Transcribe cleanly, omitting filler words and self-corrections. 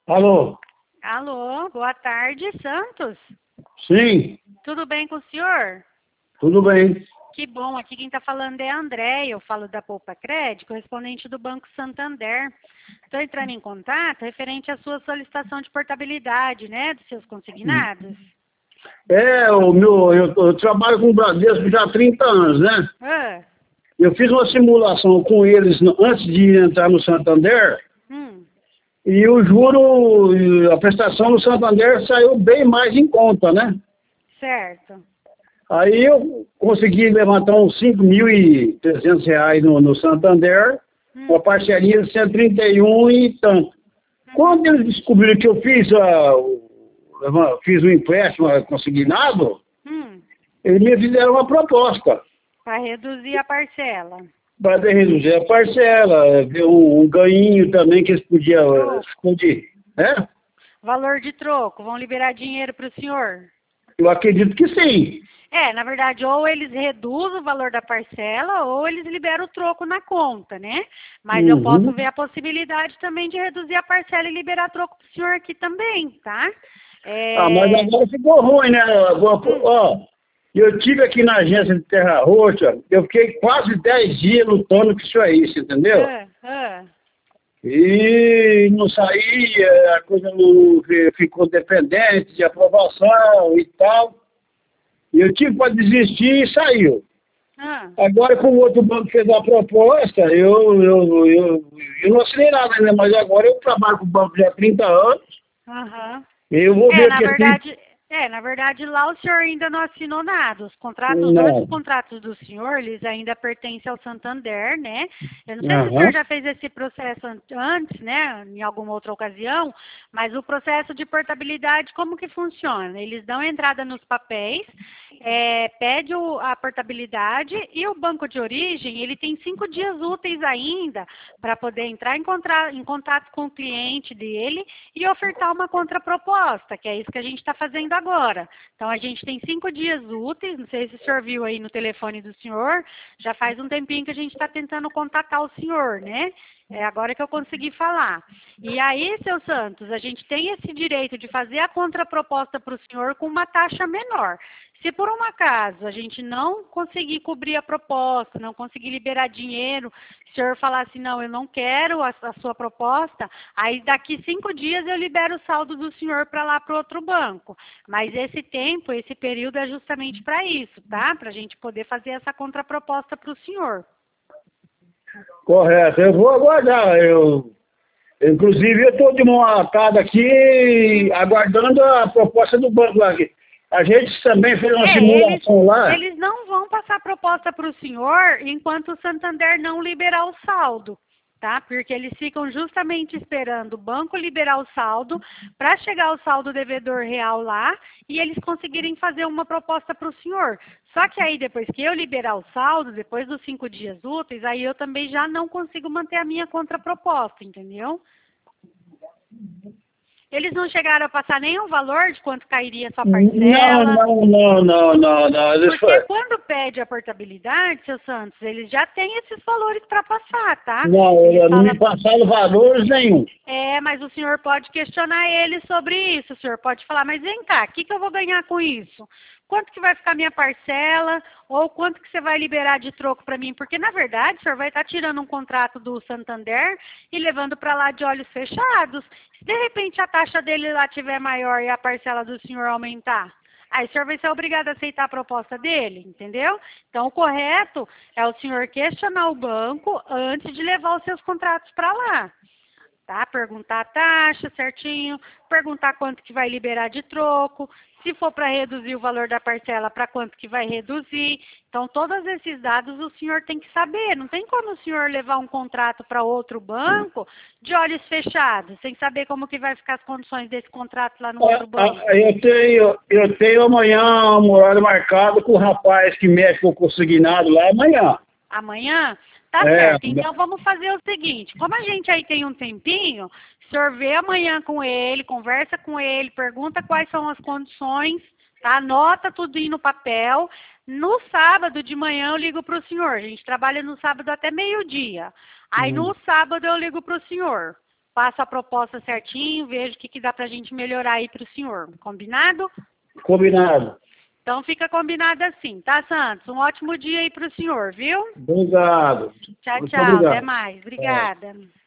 Alô? Alô, boa tarde, Santos. Sim, Tudo bem com o senhor? tudo bem. Que bom, aqui quem está falando é a André, eu falo da Poupa Crédito, correspondente do Banco Santander. Estou entrando em contato referente à sua solicitação de portabilidade, né, dos seus consignados. Eu trabalho com o Bradesco já há 30 anos, né? Ah, Eu fiz uma simulação com eles antes de entrar no Santander hum, e o juro, a prestação no Santander saiu bem mais em conta, né? certo. Aí eu consegui levantar uns R$ 5.300 no Santander, uma Hum, parceria de 131 e tanto. Quando eles descobriram que eu fiz um empréstimo consignado, hum, eles me fizeram uma proposta para reduzir a parcela. para reduzir a parcela, ver um ganhinho também que eles podiam Troco, esconder. Né? valor de troco, vão liberar dinheiro para o senhor? Eu acredito que sim. Na verdade, ou eles reduzem o valor da parcela, ou eles liberam o troco na conta, né? Mas eu posso Uhum. ver a possibilidade também de reduzir a parcela e liberar troco para o senhor aqui também, tá? Ah, mas É... agora ficou ruim, né? Agora, hum, ó, eu tive aqui na agência de Terra Roxa, eu fiquei quase 10 dias lutando com isso aí, você entendeu? ah, ah. E não saía, a coisa não ficou dependente de aprovação e tal. E eu tive para desistir e saiu. Ah, Agora, como o outro banco fez a proposta, eu não assinei nada ainda, mas agora eu trabalho com o banco já há 30 anos. aham. E eu vou É, ver na que assim. verdade, na verdade lá o senhor ainda não assinou nada. Os contratos, os dois Não. contratos do senhor, eles ainda pertencem ao Santander, né? Eu não sei se o senhor Aham. já fez esse processo antes, né, em alguma outra ocasião, mas o processo de portabilidade, como que funciona? Eles dão entrada nos papéis, pede a portabilidade e o banco de origem, ele tem 5 dias úteis ainda para poder entrar em contato com o cliente dele e ofertar uma contraproposta, que é isso que a gente está fazendo agora. Então, a gente tem 5 dias úteis, não sei se o senhor viu aí no telefone do senhor, já faz um tempinho que a gente está tentando contatar o senhor, né? É agora que eu consegui falar. E aí, seu Santos, a gente tem esse direito de fazer a contraproposta para o senhor com uma taxa menor. Se por um acaso a gente não conseguir cobrir a proposta, não conseguir liberar dinheiro, se o senhor falar assim, não, eu não quero a sua proposta, aí daqui 5 dias eu libero o saldo do senhor para lá para o outro banco. Mas esse tempo, esse período é justamente para isso, tá? Para a gente poder fazer essa contraproposta para o senhor. Correto. Eu vou aguardar. Inclusive, eu estou de mão atada aqui, aguardando a proposta do banco lá. A gente também fez uma Eles, simulação lá. eles não vão passar proposta para o senhor enquanto o Santander não liberar o saldo, tá? Porque eles ficam justamente esperando o banco liberar o saldo para chegar o saldo devedor real lá e eles conseguirem fazer uma proposta para o senhor. Só que aí depois que eu liberar o saldo, depois dos 5 dias úteis, aí eu também já não consigo manter a minha contraproposta, entendeu? Eles não chegaram a passar nenhum valor de quanto cairia a sua Não, parcela. não, não, não, não, não. Porque quando pede a portabilidade, seu Santos, eles já têm esses valores para passar, tá? Eles Não me falam, passaram valores nenhum. mas o senhor pode questionar eles sobre isso, o senhor pode falar, mas vem cá, o que que eu vou ganhar com isso? Quanto que vai ficar minha parcela? Ou quanto que você vai liberar de troco para mim? Porque, na verdade, o senhor vai estar tirando um contrato do Santander e levando para lá de olhos fechados. Se, de repente, a taxa dele lá tiver maior e a parcela do senhor aumentar, aí o senhor vai ser obrigado a aceitar a proposta dele, entendeu? Então, o correto é o senhor questionar o banco antes de levar os seus contratos para lá. Tá? Perguntar a taxa certinho, perguntar quanto que vai liberar de troco, se for para reduzir o valor da parcela, para quanto que vai reduzir. Então, todos esses dados o senhor tem que saber. Não tem como o senhor levar um contrato para outro banco de olhos fechados, sem saber como que vai ficar as condições desse contrato lá no outro banco. Eu tenho amanhã um horário marcado com o rapaz que mexe com o consignado lá amanhã. Amanhã? Tá É, certo. Então vamos fazer o seguinte: como a gente aí tem um tempinho, o senhor vê amanhã com ele, conversa com ele, pergunta quais são as condições, tá? Anota tudo aí no papel. No sábado de manhã eu ligo para o senhor. A gente trabalha no sábado até meio-dia. Aí no sábado eu ligo para o senhor. passo a proposta certinho, vejo o que dá para a gente melhorar aí para o senhor. Combinado? Combinado. Então fica combinado assim, tá, Santos? Um ótimo dia aí para o senhor, viu? Obrigado. Tchau, Muito tchau. obrigado. Até mais. Obrigada.